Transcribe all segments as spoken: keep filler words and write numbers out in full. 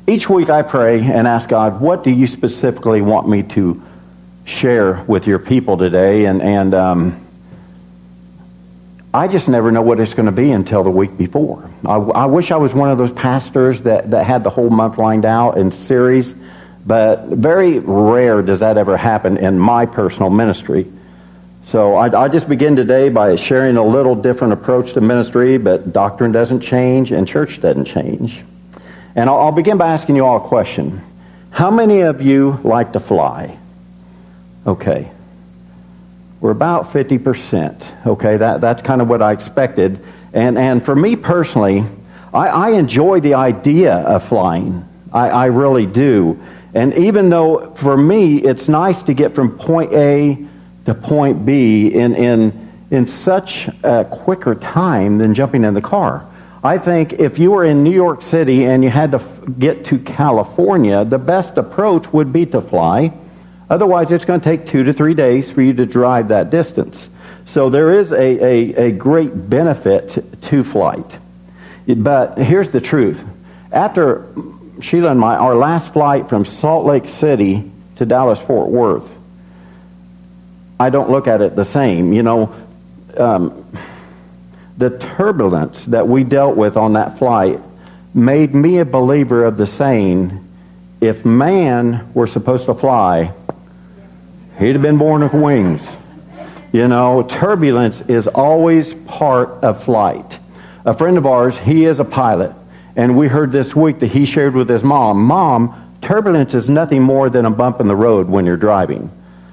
each week I pray and ask God, what do you specifically want me to share with your people today? And, and um, I just never know what it's going to be until the week before. I, I wish I was one of those pastors that, that had the whole month lined out in series, but very rare does that ever happen in my personal ministry. So I, I just begin today by sharing a little different approach to ministry, but doctrine doesn't change and church doesn't change. And I'll, I'll begin by asking you all a question. How many of you like to fly? Okay. We're about fifty percent. Okay, that, that's kind of what I expected. And and for me personally, I, I enjoy the idea of flying. I, I really do. And even though for me it's nice to get from point A to point B in, in, in such a quicker time than jumping in the car. I think if you were in New York City and you had to f- get to California, the best approach would be to fly. Otherwise, it's going to take two to three days for you to drive that distance. So there is a, a, a great benefit to flight. But here's the truth. After Sheila and my, our last flight from Salt Lake City to Dallas-Fort Worth, I don't look at it the same. You know, um, the turbulence that we dealt with on that flight made me a believer of the saying, if man were supposed to fly, he'd have been born with wings. You know, turbulence is always part of flight. A friend of ours, he is a pilot, and we heard this week that he shared with his mom, Mom, turbulence is nothing more than a bump in the road when you're driving.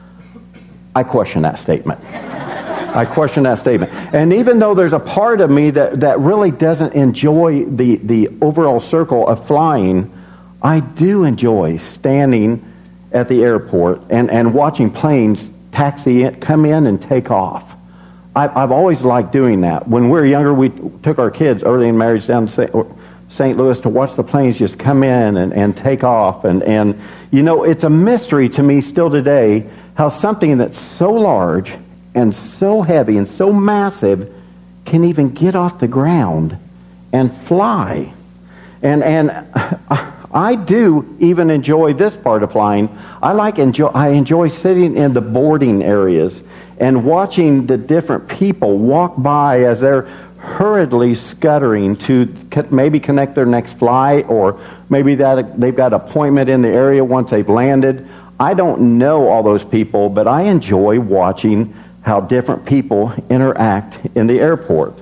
I question that statement. I question that statement. And even though there's a part of me that, that really doesn't enjoy the, the overall circle of flying, I do enjoy standing at the airport and, and watching planes taxi in, come in and take off. I, I've always liked doing that. When we were younger, we took our kids early in marriage down to Saint Louis to watch the planes just come in and, and take off. And, and, you know, it's a mystery to me still today how something that's so large and so heavy and so massive can even get off the ground and fly. And and I do even enjoy this part of flying. I like enjoy I enjoy sitting in the boarding areas and watching the different people walk by as they're hurriedly scuttering to maybe connect their next flight, or maybe that they've got an appointment in the area once they've landed. I don't know all those people, but I enjoy watching how different people interact in the airport.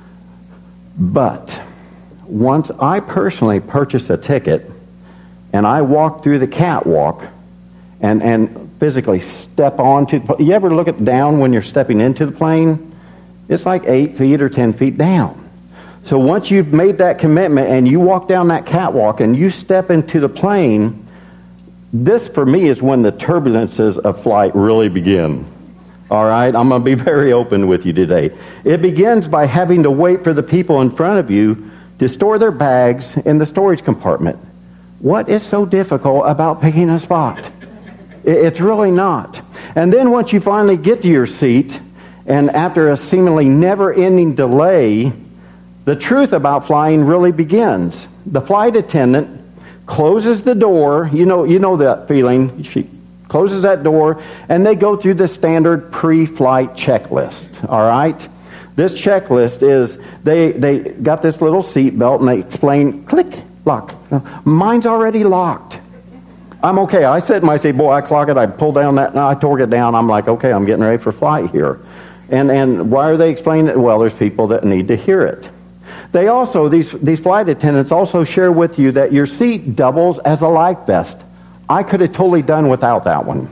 But once I personally purchase a ticket and I walk through the catwalk and, and physically step onto the plane. You ever look at down when you're stepping into the plane? It's like eight feet or ten feet down. So once you've made that commitment and you walk down that catwalk and you step into the plane, this, for me, is when the turbulences of flight really begin. All right? I'm going to be very open with you today. It begins by having to wait for the people in front of you to store their bags in the storage compartment. What is so difficult about picking a spot? It's really not. And then once you finally get to your seat, and after a seemingly never-ending delay, the truth about flying really begins. The flight attendant closes the door. You know, you know that feeling. She closes that door, and they go through the standard pre-flight checklist. All right? This checklist is, they, they got this little seat belt, and they explain, click, lock. Mine's already locked. I'm okay. I sit and I say, boy, I clock it. I pull down that, no, I torque it down. I'm like, okay, I'm getting ready for flight here. And and why are they explaining it? Well, there's people that need to hear it. They also, these, these flight attendants also share with you that your seat doubles as a life vest. I could have totally done without that one.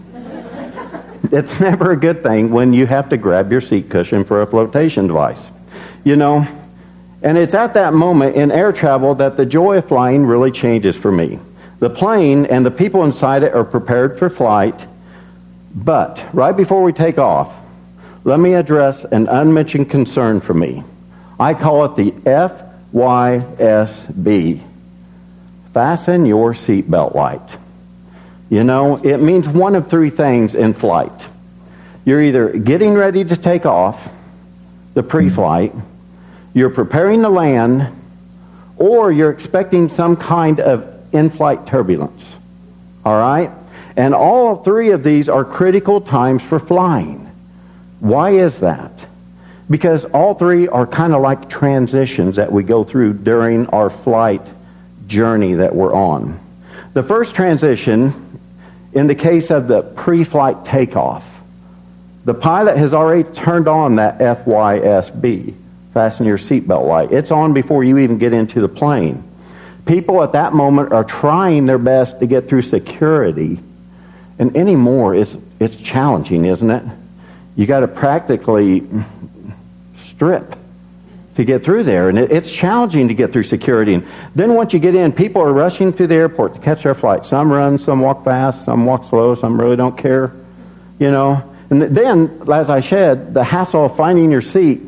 It's never a good thing when you have to grab your seat cushion for a flotation device. You know, and it's at that moment in air travel that the joy of flying really changes for me. The plane and the people inside it are prepared for flight, but right before we take off, let me address an unmentioned concern for me. I call it the F Y S B. Fasten your seatbelt light. You know, it means one of three things in flight. You're either getting ready to take off, the pre-flight, you're preparing to land, or you're expecting some kind of in-flight turbulence. All right? And all three of these are critical times for flying. Why is that? Because all three are kind of like transitions that we go through during our flight journey that we're on. The first transition, in the case of the pre-flight takeoff, the pilot has already turned on that F Y S B, fasten your seatbelt light. It's on before you even get into the plane. People at that moment are trying their best to get through security, and anymore it's it's challenging, isn't it? You got to practically strip to get through there, and it, it's challenging to get through security. And then once you get in, people are rushing through the airport to catch their flight. Some run, some walk fast, some walk slow, some really don't care, you know. And then, as I said, the hassle of finding your seat.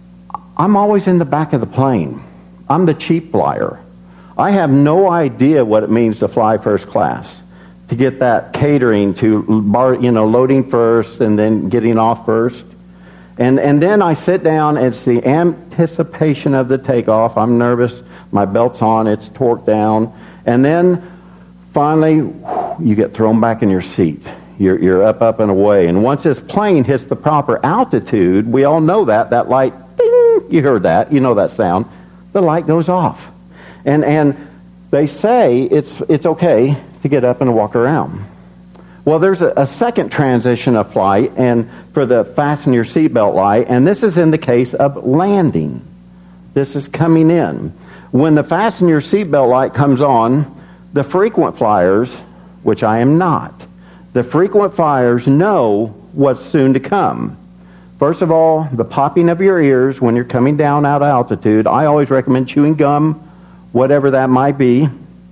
I'm always in the back of the plane. I'm the cheap flyer. I have no idea what it means to fly first class, to get that catering, to bar, you know, loading first and then getting off first. And and then I sit down, it's the anticipation of the takeoff. I'm nervous, my belt's on, it's torqued down. And then finally, you get thrown back in your seat. You're, you're up, up, and away. And once this plane hits the proper altitude, we all know that, that light, ding, you heard that, you know that sound, the light goes off. And and they say it's it's okay to get up and walk around. Well, there's a, a second transition of flight, and for the fasten your seatbelt light, and this is in the case of landing. This is coming in. When the fasten your seatbelt light comes on, the frequent flyers, which I am not, the frequent flyers know what's soon to come. First of all, the popping of your ears when you're coming down out of altitude. I always recommend chewing gum, whatever that might be.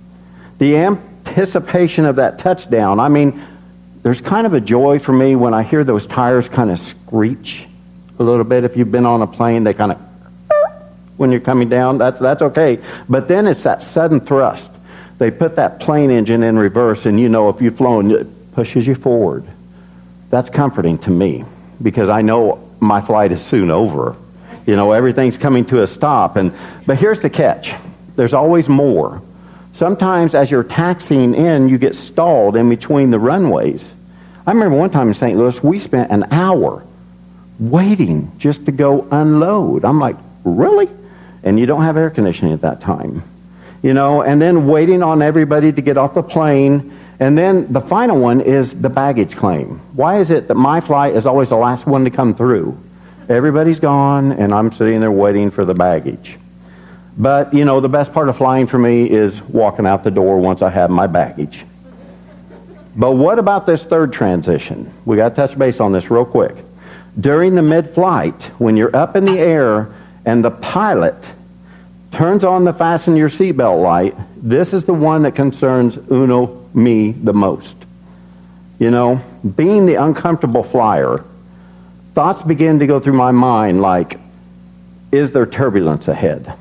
The anticipation of that touchdown. I mean, there's kind of a joy for me when I hear those tires kind of screech a little bit. If you've been on a plane, they kind of, when you're coming down, that's that's okay. But then it's that sudden thrust. They put that plane engine in reverse, and you know if you've flown, it pushes you forward. That's comforting to me, because I know my flight is soon over. You know, everything's coming to a stop. And but here's the catch. There's always more. Sometimes as you're taxiing in, you get stalled in between the runways. I remember one time in Saint Louis, we spent an hour waiting just to go unload. I'm like, really? And you don't have air conditioning at that time. You know, and then waiting on everybody to get off the plane. And then the final one is the baggage claim. Why is it that my flight is always the last one to come through? Everybody's gone, and I'm sitting there waiting for the baggage. But, you know, the best part of flying for me is walking out the door once I have my baggage. But what about this third transition? We got to touch base on this real quick. During the mid-flight, when you're up in the air and the pilot turns on the fasten your seatbelt light, this is the one that concerns Uno, me, the most. You know, being the uncomfortable flyer, thoughts begin to go through my mind like, is there turbulence ahead?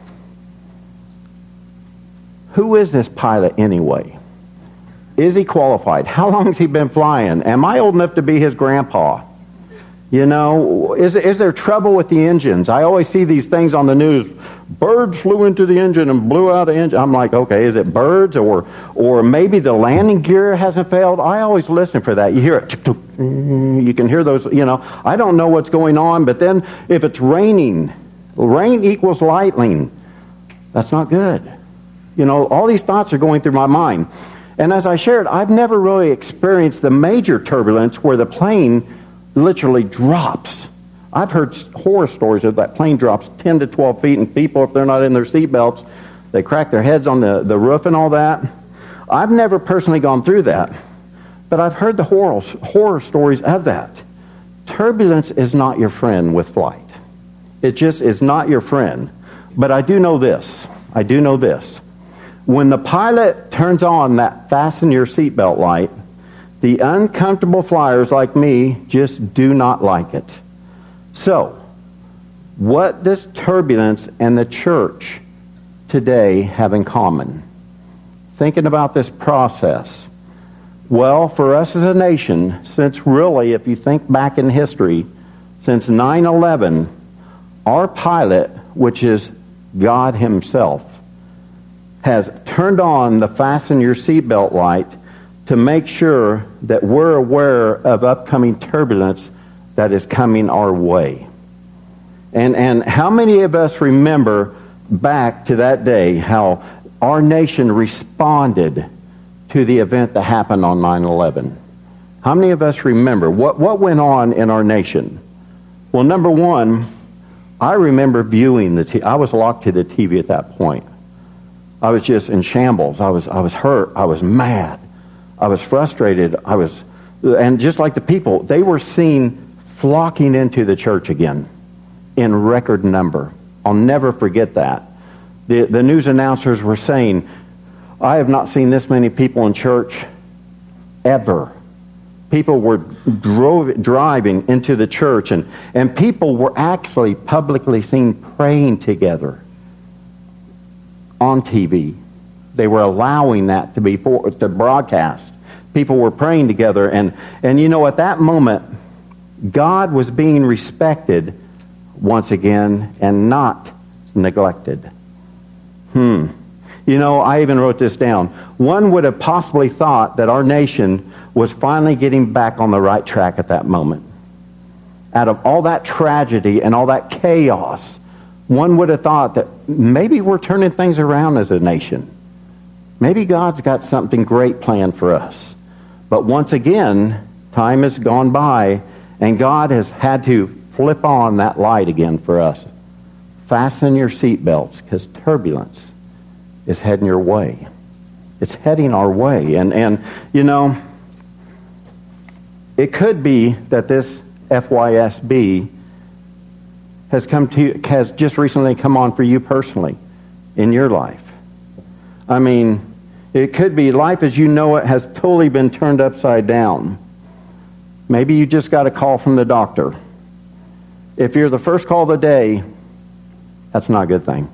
Who is this pilot anyway? Is he qualified? How long has he been flying? Am I old enough to be his grandpa? You know, is, is there trouble with the engines? I always see these things on the news. Birds flew into the engine and blew out the engine. I'm like, okay, is it birds or or maybe the landing gear hasn't failed? I always listen for that. You hear it. You can hear those, you know. I don't know what's going on, but then if it's raining, rain equals lightning. That's not good. You know, all these thoughts are going through my mind. And as I shared, I've never really experienced the major turbulence where the plane literally drops. I've heard horror stories of that plane drops ten to twelve feet, and people, if they're not in their seatbelts, they crack their heads on the, the roof and all that. I've never personally gone through that, but I've heard the horror, horror stories of that. Turbulence is not your friend with flight. It just is not your friend. But I do know this. I do know this. When the pilot turns on that fasten your seatbelt light, the uncomfortable flyers like me just do not like it. So, what does turbulence and the church today have in common? Thinking about this process. Well, for us as a nation, since really, if you think back in history, since nine eleven, our pilot, which is God himself, has turned on the fasten your seatbelt light to make sure that we're aware of upcoming turbulence that is coming our way. And and how many of us remember back to that day how our nation responded to the event that happened on nine eleven? How many of us remember what, what went on in our nation? Well, number one, I remember viewing the T V. I was locked to the T V at that point. I was just in shambles. I was I was hurt. I was mad. I was frustrated. I was, and just like the people, they were seen flocking into the church again in record number. I'll never forget that. The the news announcers were saying, I have not seen this many people in church ever. People were drove, driving into the church, and, and people were actually publicly seen praying together on T V. They were allowing that to be for, to broadcast. People were praying together, and, and you know, at that moment, God was being respected once again and not neglected. Hmm. You know, I even wrote this down. One would have possibly thought that our nation was finally getting back on the right track at that moment. Out of all that tragedy and all that chaos, one would have thought that maybe we're turning things around as a nation. Maybe God's got something great planned for us. But once again, time has gone by, and God has had to flip on that light again for us. Fasten your seatbelts, because turbulence is heading your way. It's heading our way. And, and you know, it could be that this F Y S B has come to has just recently come on for you personally in your life. I mean, it could be life as you know it has totally been turned upside down. Maybe you just got a call from the doctor. If you're the first call of the day, that's not a good thing.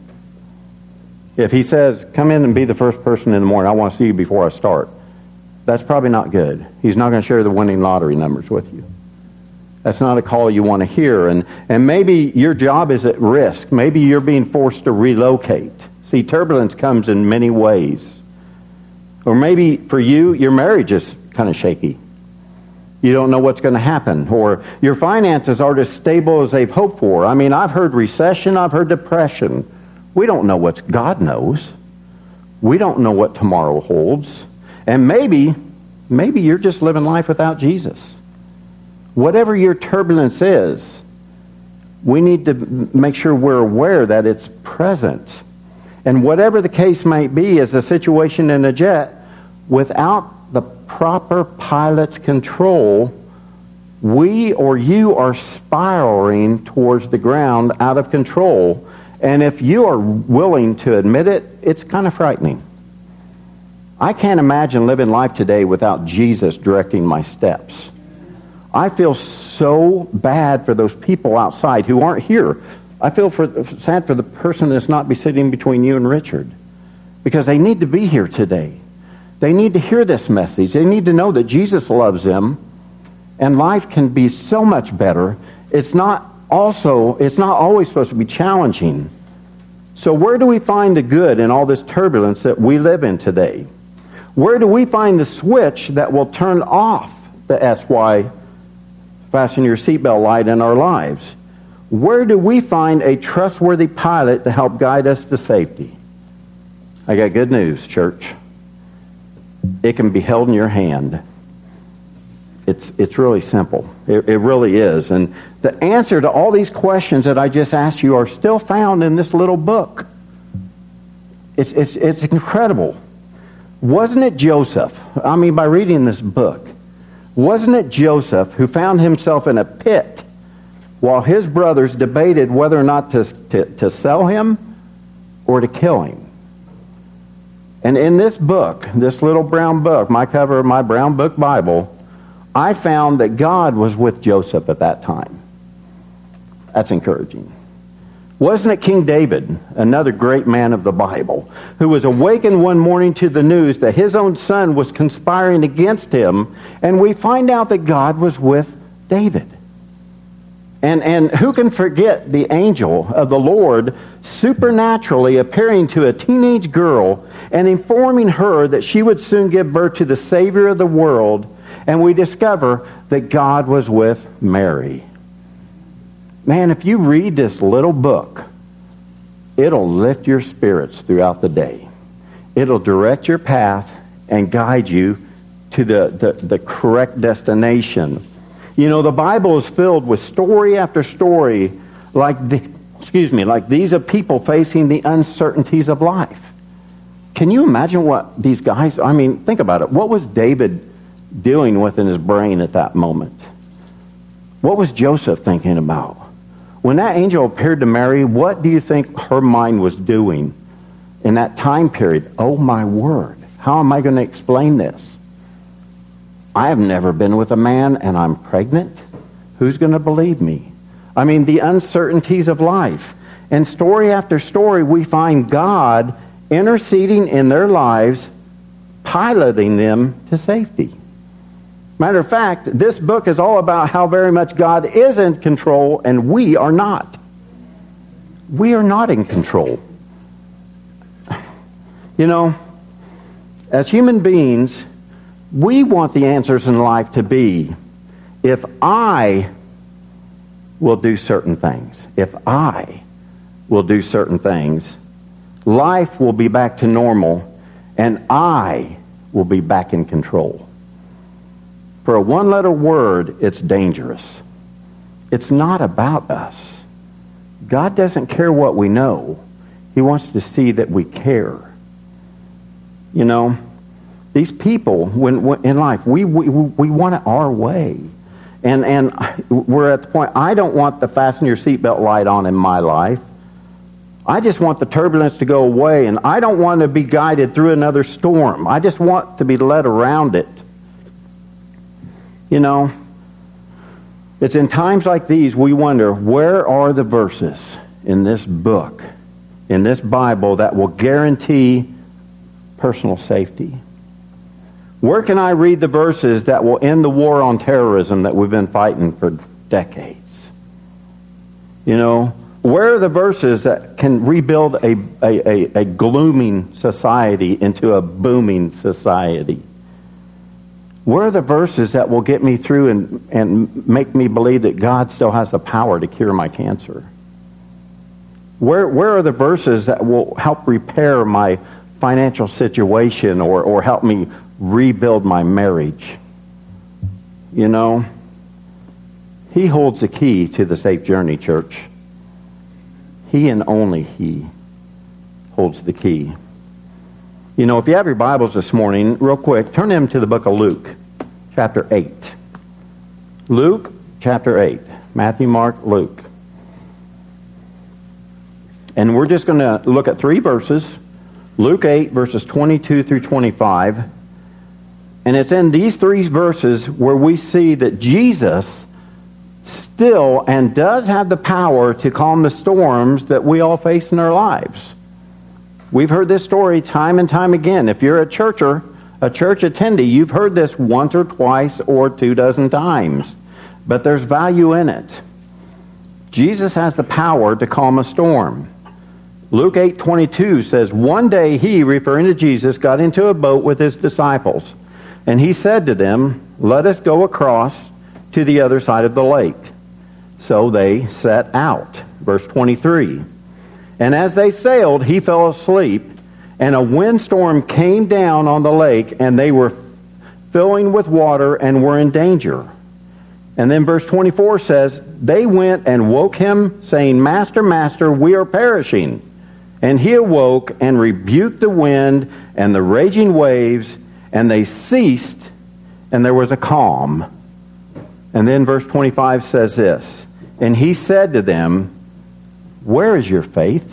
If he says, come in and be the first person in the morning, I want to see you before I start, that's probably not good. He's not going to share the winning lottery numbers with you. That's not a call you want to hear. And, and maybe your job is at risk. Maybe you're being forced to relocate. See, turbulence comes in many ways. Or maybe for you, your marriage is kind of shaky. You don't know what's going to happen. Or your finances aren't as stable as they've hoped for. I mean, I've heard recession, I've heard depression. We don't know what God knows. We don't know what tomorrow holds. And maybe, maybe you're just living life without Jesus. Whatever your turbulence is, we need to make sure we're aware that it's present. And whatever the case might be, as a situation in a jet, without the proper pilot's control, we or you are spiraling towards the ground out of control. And if you are willing to admit it, it's kind of frightening. I can't imagine living life today without Jesus directing my steps. I feel so bad for those people outside who aren't here. I feel for, sad for the person that's not be sitting between you and Richard, because they need to be here today. They need to hear this message. They need to know that Jesus loves them, and life can be so much better. It's not also, it's not always supposed to be challenging. So where do we find the good in all this turbulence that we live in today? Where do we find the switch that will turn off the S Y, fasten your seatbelt light, in our lives? Where do we find a trustworthy pilot to help guide us to safety? I got good news, church. It can be held in your hand. It's it's really simple. It, it really is. And the answer to all these questions that I just asked you are still found in this little book. It's it's it's incredible. Wasn't it Joseph? I mean, by reading this book, wasn't it Joseph who found himself in a pit while his brothers debated whether or not to, to, to sell him or to kill him? And in this book, this little brown book, my cover of my brown book Bible, I found that God was with Joseph at that time. That's encouraging. Wasn't it King David, another great man of the Bible, who was awakened one morning to the news that his own son was conspiring against him, and we find out that God was with David. And, and who can forget the angel of the Lord supernaturally appearing to a teenage girl and informing her that she would soon give birth to the Savior of the world. And we discover that God was with Mary. Man, if you read this little book, it'll lift your spirits throughout the day. It'll direct your path and guide you to the, the, the correct destination. You know, the Bible is filled with story after story like the, excuse me, like these of people facing the uncertainties of life. Can you imagine what these guys, I mean, think about it. What was David dealing with in his brain at that moment? What was Joseph thinking about? When that angel appeared to Mary, what do you think her mind was doing in that time period? Oh my word, how am I going to explain this? I have never been with a man and I'm pregnant. Who's going to believe me? I mean, the uncertainties of life. And story after story, we find God interceding in their lives, piloting them to safety. Matter of fact, this book is all about how very much God is in control and we are not. We are not in control. You know, as human beings, we want the answers in life to be, if I will do certain things, if I will do certain things, life will be back to normal and I will be back in control. For a one-letter word, it's dangerous. It's not about us. God doesn't care what we know. He wants to see that we care. You know, these people, when, when in life, we, we we want it our way. And, and we're at the point, I don't want the fasten your seatbelt light on in my life. I just want the turbulence to go away, and I don't want to be guided through another storm. I just want to be led around it. You know, it's in times like these we wonder, where are the verses in this book, in this Bible, that will guarantee personal safety? Where can I read the verses that will end the war on terrorism that we've been fighting for decades? You know, where are the verses that can rebuild a, a, a, a glooming society into a booming society? Where are the verses that will get me through and, and make me believe that God still has the power to cure my cancer? Where, where are the verses that will help repair my financial situation or, or help me rebuild my marriage? You know, He holds the key to the safe journey, church. He and only He holds the key. You know, if you have your Bibles this morning, real quick, turn them to the book of Luke, chapter eight. Luke, chapter eight. Matthew, Mark, Luke. And we're just going to look at three verses. Luke eight, verses twenty-two through twenty-five. And it's in these three verses where we see that Jesus still and does have the power to calm the storms that we all face in our lives. We've heard this story time and time again. If you're a churcher, a church attendee, you've heard this once or twice or two dozen times. But there's value in it. Jesus has the power to calm a storm. Luke eight twenty-two says, one day he, referring to Jesus, got into a boat with his disciples. And he said to them, let us go across to the other side of the lake. So they set out. Verse twenty-three. And as they sailed, he fell asleep, and a windstorm came down on the lake, and they were filling with water and were in danger. And then verse twenty-four says, they went and woke him, saying, Master, Master, we are perishing. And he awoke and rebuked the wind and the raging waves, and they ceased, and there was a calm. And then verse twenty-five says this, and he said to them, where is your faith?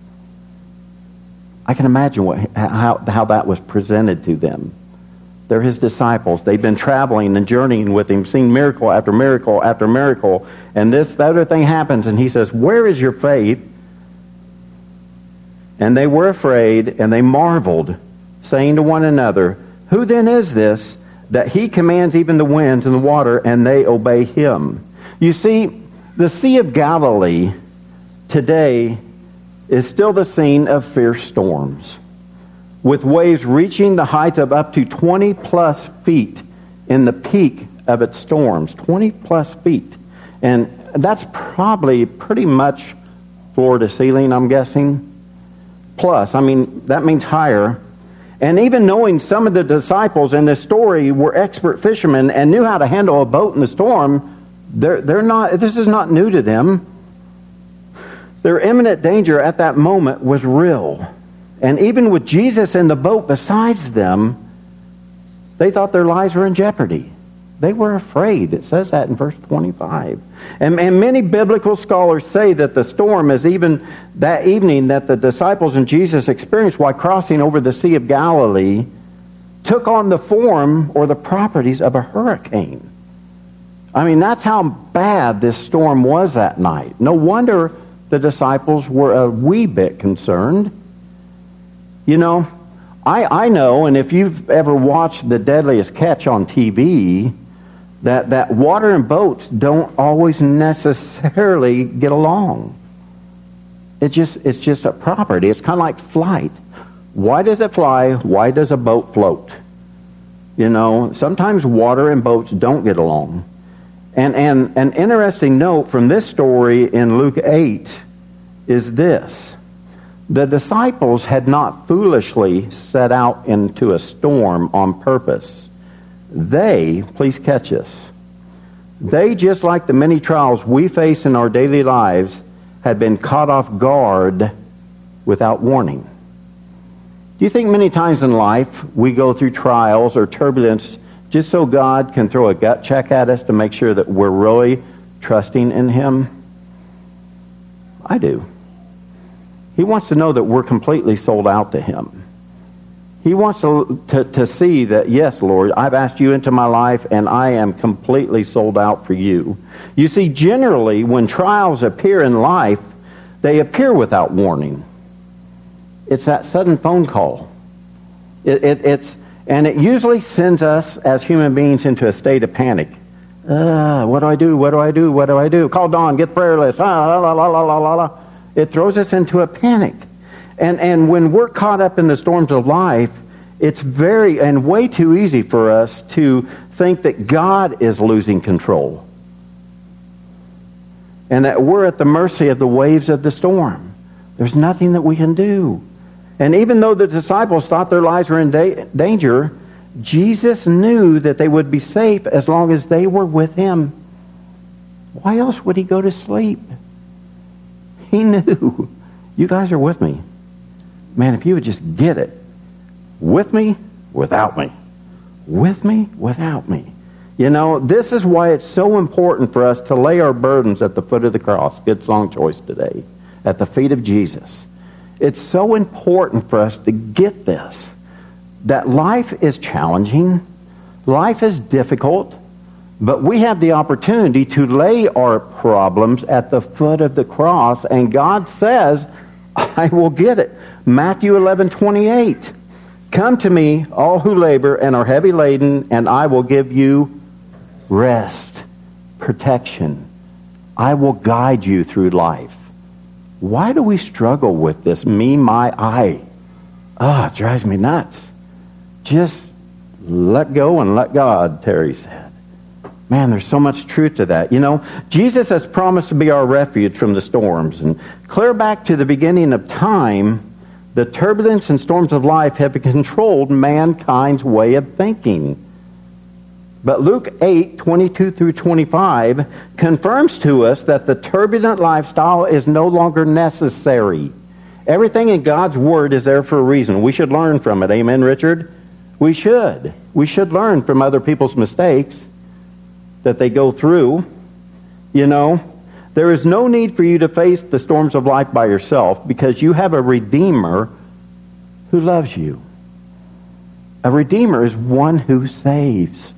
I can imagine what, how, how that was presented to them. They're his disciples. They've been traveling and journeying with him, seeing miracle after miracle after miracle. And this, the other thing happens, and he says, where is your faith? And they were afraid, and they marveled, saying to one another, who then is this, that he commands even the winds and the water, and they obey him? You see, the Sea of Galilee today is still the scene of fierce storms. with waves reaching the heights of up to twenty plus feet in the peak of its storms. twenty plus feet. And that's probably pretty much floor to ceiling, I'm guessing. Plus, I mean, that means higher. And even knowing some of the disciples in this story were expert fishermen and knew how to handle a boat in the storm, they're, they're not, this is not new to them. Their imminent danger at that moment was real. And even with Jesus in the boat besides them, they thought their lives were in jeopardy. They were afraid. It says that in verse twenty-five. And, and many biblical scholars say that the storm is even that evening that the disciples and Jesus experienced while crossing over the Sea of Galilee took on the form or the properties of a hurricane. I mean, that's how bad this storm was that night. No wonder the disciples were a wee bit concerned. You know, I, I know, and if you've ever watched The Deadliest Catch on T V, that, that water and boats don't always necessarily get along. It just, it's just a property. It's kind of like flight. Why does it fly? Why does a boat float? You know, sometimes water and boats don't get along. And, and an interesting note from this story in Luke eight is this. The disciples had not foolishly set out into a storm on purpose. They, please catch us, they, just like the many trials we face in our daily lives, had been caught off guard without warning. Do you think many times in life we go through trials or turbulence just so God can throw a gut check at us to make sure that we're really trusting in Him? I do. He wants to know that we're completely sold out to Him. He wants to, to, to see that, yes, Lord, I've asked you into my life and I am completely sold out for you. You see, generally, when trials appear in life, they appear without warning. It's that sudden phone call. It, it, it's, and it usually sends us as human beings into a state of panic. Uh, what do I do? What do I do? What do I do? Call Dawn, get the prayer list. Ah, la, la, la, la, la, la, la. It throws us into a panic. And and when we're caught up in the storms of life, it's very and way too easy for us to think that God is losing control. And that we're at the mercy of the waves of the storm. There's nothing that we can do. And even though the disciples thought their lives were in da- danger, Jesus knew that they would be safe as long as they were with Him. Why else would He go to sleep? He knew. You guys are with me. Man, if you would just get it. With me, without me. With me, without me. You know, this is why it's so important for us to lay our burdens at the foot of the cross. Good song choice today. At the feet of Jesus. It's so important for us to get this. That life is challenging. Life is difficult. But we have the opportunity to lay our problems at the foot of the cross. And God says, I will get it. Matthew eleven twenty-eight. Come to me, all who labor and are heavy laden, and I will give you rest, protection. I will guide you through life. Why do we struggle with this me, my, I? Ah, oh, it drives me nuts. Just let go and let God, Terry said. Man, there's so much truth to that. You know, Jesus has promised to be our refuge from the storms. And clear back to the beginning of time, the turbulence and storms of life have controlled mankind's way of thinking. But Luke eight, twenty-two through twenty-five confirms to us that the turbulent lifestyle is no longer necessary. Everything in God's Word is there for a reason. We should learn from it. Amen, Richard? We should. We should learn from other people's mistakes that they go through. You know, there is no need for you to face the storms of life by yourself because you have a Redeemer who loves you. A Redeemer is one who saves.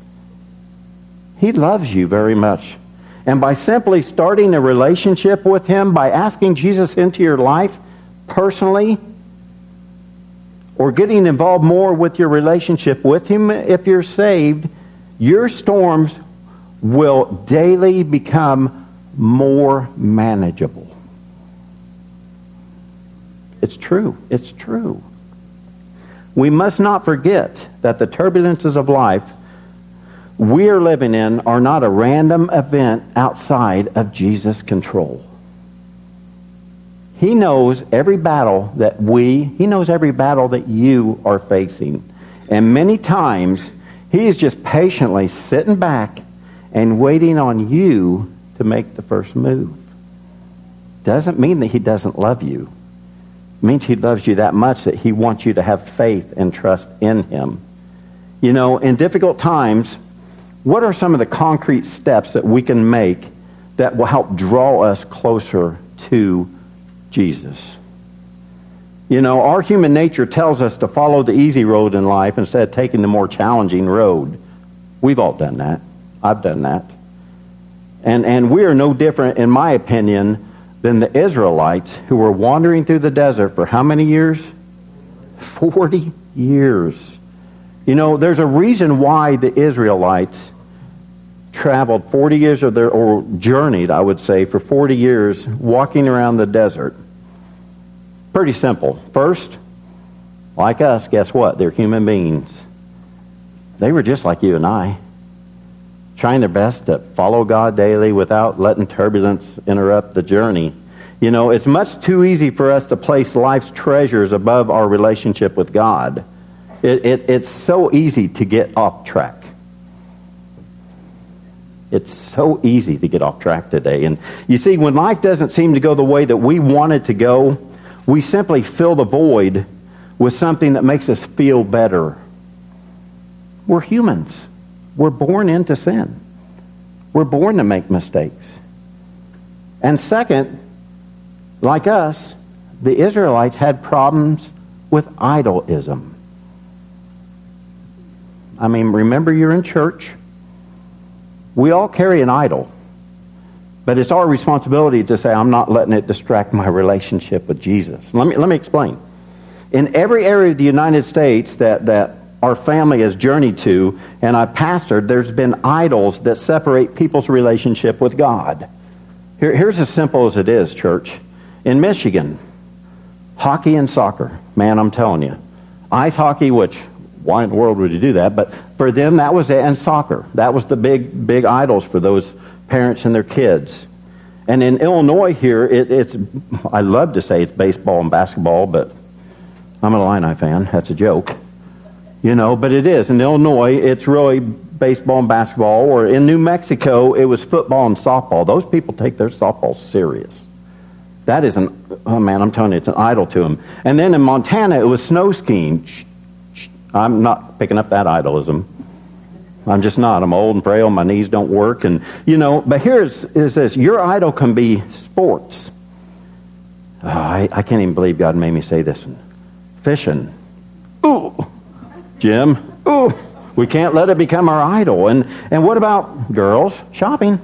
He loves you very much. And by simply starting a relationship with Him, by asking Jesus into your life personally, or getting involved more with your relationship with Him if you're saved, your storms will daily become more manageable. It's true. It's true. We must not forget that the turbulences of life we are living in are not a random event outside of Jesus' control. He knows every battle that we, He knows every battle that you are facing. And many times, He is just patiently sitting back and waiting on you to make the first move. Doesn't mean that He doesn't love you. It means He loves you that much that He wants you to have faith and trust in Him. You know, in difficult times, what are some of the concrete steps that we can make that will help draw us closer to Jesus? You know, our human nature tells us to follow the easy road in life instead of taking the more challenging road. We've all done that. I've done that. And and we are no different, in my opinion, than the Israelites who were wandering through the desert for how many years? Forty years. You know, there's a reason why the Israelites traveled forty years of their, or journeyed, I would say, for forty years walking around the desert. Pretty simple. First, like us, guess what? They're human beings. They were just like you and I, trying their best to follow God daily without letting turbulence interrupt the journey. You know, it's much too easy for us to place life's treasures above our relationship with God. It, it, it's so easy to get off track. It's so easy to get off track today. And you see, when life doesn't seem to go the way that we want it to go, we simply fill the void with something that makes us feel better. We're humans. We're born into sin. We're born to make mistakes. And second, like us, the Israelites had problems with idolism. I mean, remember, you're in church. We all carry an idol. But it's our responsibility to say, I'm not letting it distract my relationship with Jesus. Let me let me explain. In every area of the United States that, that our family has journeyed to, and I've pastored, there's been idols that separate people's relationship with God. Here, here's as simple as it is, church. In Michigan, hockey and soccer. Man, I'm telling you. Ice hockey, which, why in the world would you do that? But for them, that was it, and soccer. That was the big, big idols for those parents and their kids. And in Illinois here, it, it's, I love to say it's baseball and basketball, but I'm an Illini fan. That's a joke. You know, but it is. In Illinois, it's really baseball and basketball. Or in New Mexico, it was football and softball. Those people take their softball serious. That is an, oh man, I'm telling you, it's an idol to them. And then in Montana, it was snow skiing. I'm not picking up that idolism. I'm just not. I'm old and frail. My knees don't work. And, you know, but here's is this. Your idol can be sports. Oh, I, I can't even believe God made me say this one. Fishing. Ooh. Jim. Ooh. We can't let it become our idol. And, and what about girls? Shopping.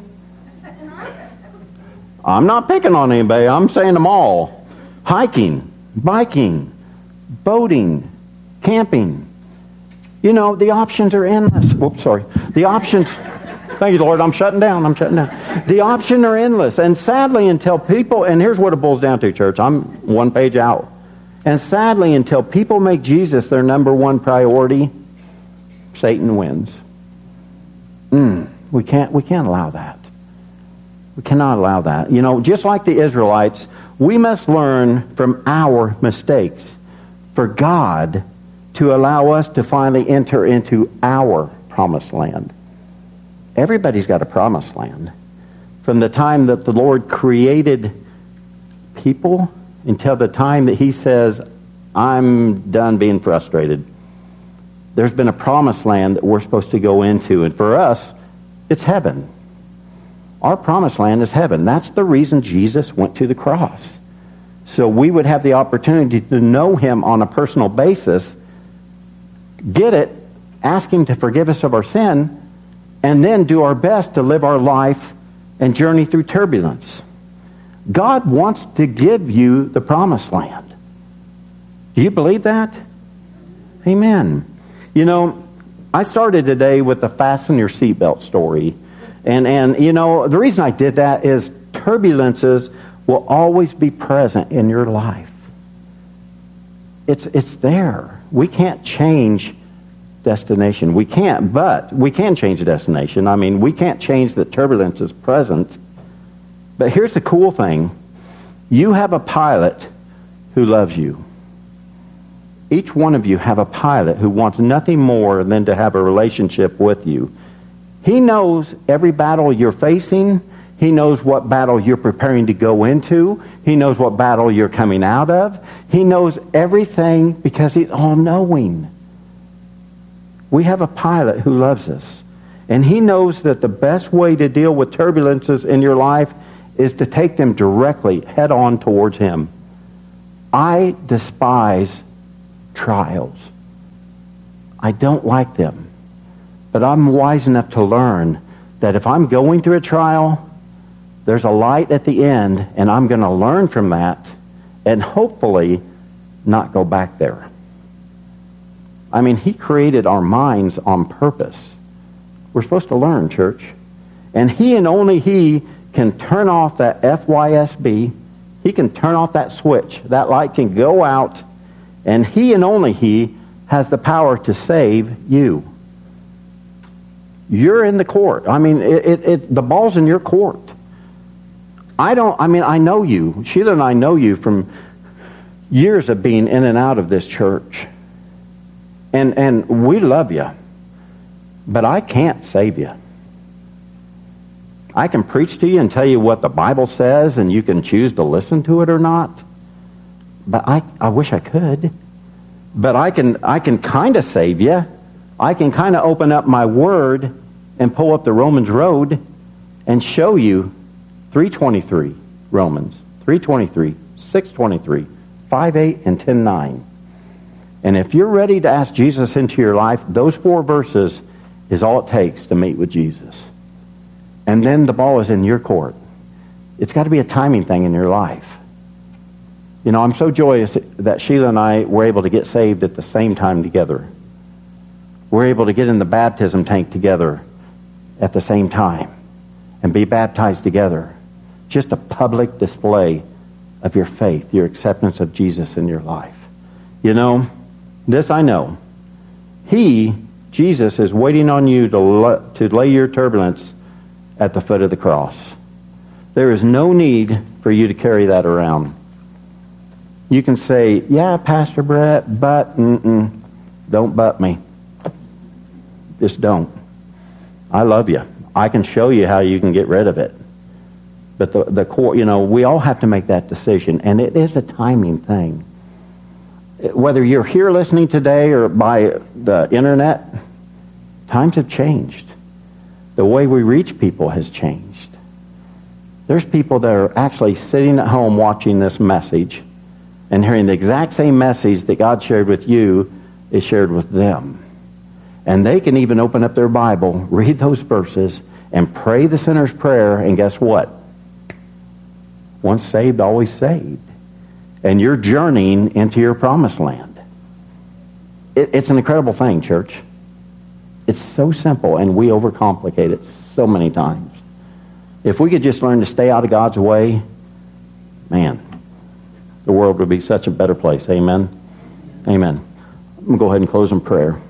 I'm not picking on anybody. I'm saying them all. Hiking. Biking. Boating. Camping. You know, the options are endless. Whoops, sorry. The options, thank you, Lord, I'm shutting down, I'm shutting down. The options are endless. And sadly, until people, and here's what it boils down to, church, I'm one page out. And sadly, until people make Jesus their number one priority, Satan wins. Mm, we can't, we can't allow that. We cannot allow that. You know, just like the Israelites, we must learn from our mistakes for God to allow us to finally enter into our promised land. Everybody's got a promised land. From the time that the Lord created people until the time that He says, I'm done being frustrated. There's been a promised land that we're supposed to go into. And for us, it's heaven. Our promised land is heaven. That's the reason Jesus went to the cross. So we would have the opportunity to know Him on a personal basis, get it, ask Him to forgive us of our sin, and then do our best to live our life and journey through turbulence. God wants to give you the promised land. Do you believe that? Amen. You know, I started today with the fasten your seatbelt story. And, and you know, the reason I did that is turbulences will always be present in your life. It's, it's there. We can't change destination. We can't, but we can change the destination. I mean, we can't change that turbulence is present. But here's the cool thing. You have a pilot who loves you. Each one of you have a pilot who wants nothing more than to have a relationship with you. He knows every battle you're facing. He knows what battle you're preparing to go into. He knows what battle you're coming out of. He knows everything because He's all-knowing. We have a pilot who loves us. And He knows that the best way to deal with turbulences in your life is to take them directly head on towards Him. I despise trials. I don't like them. But I'm wise enough to learn that if I'm going through a trial, there's a light at the end, and I'm going to learn from that and hopefully not go back there. I mean, He created our minds on purpose. We're supposed to learn, church. And He and only He can turn off that F Y S B. He can turn off that switch. That light can go out, and He and only He has the power to save you. You're in the court. I mean, it, it, it, the ball's in your court. I don't, I mean, I know you. Sheila and I know you from years of being in and out of this church. And, and we love you. But I can't save you. I can preach to you and tell you what the Bible says, and you can choose to listen to it or not. But I, I wish I could. But I can, I can kind of save you. I can kind of open up my Word and pull up the Romans Road and show you three twenty-three, Romans, three twenty-three, six twenty-three, five eight, and ten nine. And if you're ready to ask Jesus into your life, those four verses is all it takes to meet with Jesus. And then the ball is in your court. It's got to be a timing thing in your life. You know, I'm so joyous that Sheila and I were able to get saved at the same time together. We're able to get in the baptism tank together at the same time and be baptized together. Just a public display of your faith, your acceptance of Jesus in your life. You know, this I know. He, Jesus, is waiting on you to, le- to lay your turbulence at the foot of the cross. There is no need for you to carry that around. You can say, yeah, Pastor Brett, but, mm-mm, don't but me. Just don't. I love you. I can show you how you can get rid of it. But the, the core, you know, we all have to make that decision, and it is a timing thing. Whether you're here listening today or by the internet, times have changed. The way we reach people has changed. There's people that are actually sitting at home watching this message and hearing the exact same message that God shared with you is shared with them. And they can even open up their Bible, read those verses, and pray the sinner's prayer, and guess what? Once saved, always saved. And you're journeying into your promised land. It, it's an incredible thing, church. It's so simple, and we overcomplicate it so many times. If we could just learn to stay out of God's way, man, the world would be such a better place. Amen? Amen. I'm going to go ahead and close in prayer.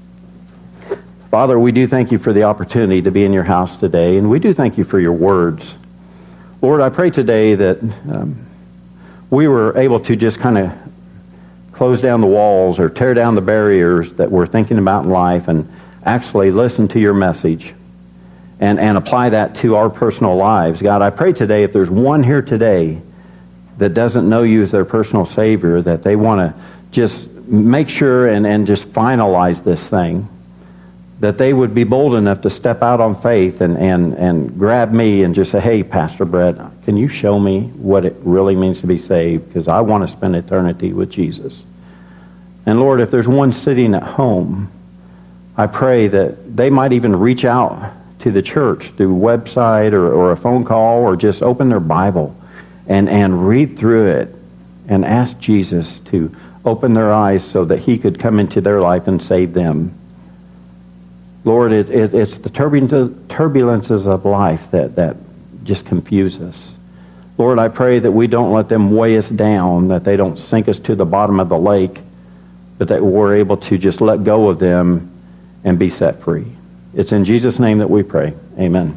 Father, we do thank you for the opportunity to be in your house today, and we do thank you for your words. Lord, I pray today that um, we were able to just kind of close down the walls or tear down the barriers that we're thinking about in life and actually listen to your message and, and apply that to our personal lives. God, I pray today if there's one here today that doesn't know you as their personal Savior, that they want to just make sure and, and just finalize this thing, that they would be bold enough to step out on faith and, and, and grab me and just say, hey, Pastor Brett, can you show me what it really means to be saved? Because I want to spend eternity with Jesus. And Lord, if there's one sitting at home, I pray that they might even reach out to the church through a website or, or a phone call or just open their Bible and, and read through it and ask Jesus to open their eyes so that he could come into their life and save them. Lord, it, it, it's the turbulences of life that, that just confuse us. Lord, I pray that we don't let them weigh us down, that they don't sink us to the bottom of the lake, but that we're able to just let go of them and be set free. It's in Jesus' name that we pray. Amen.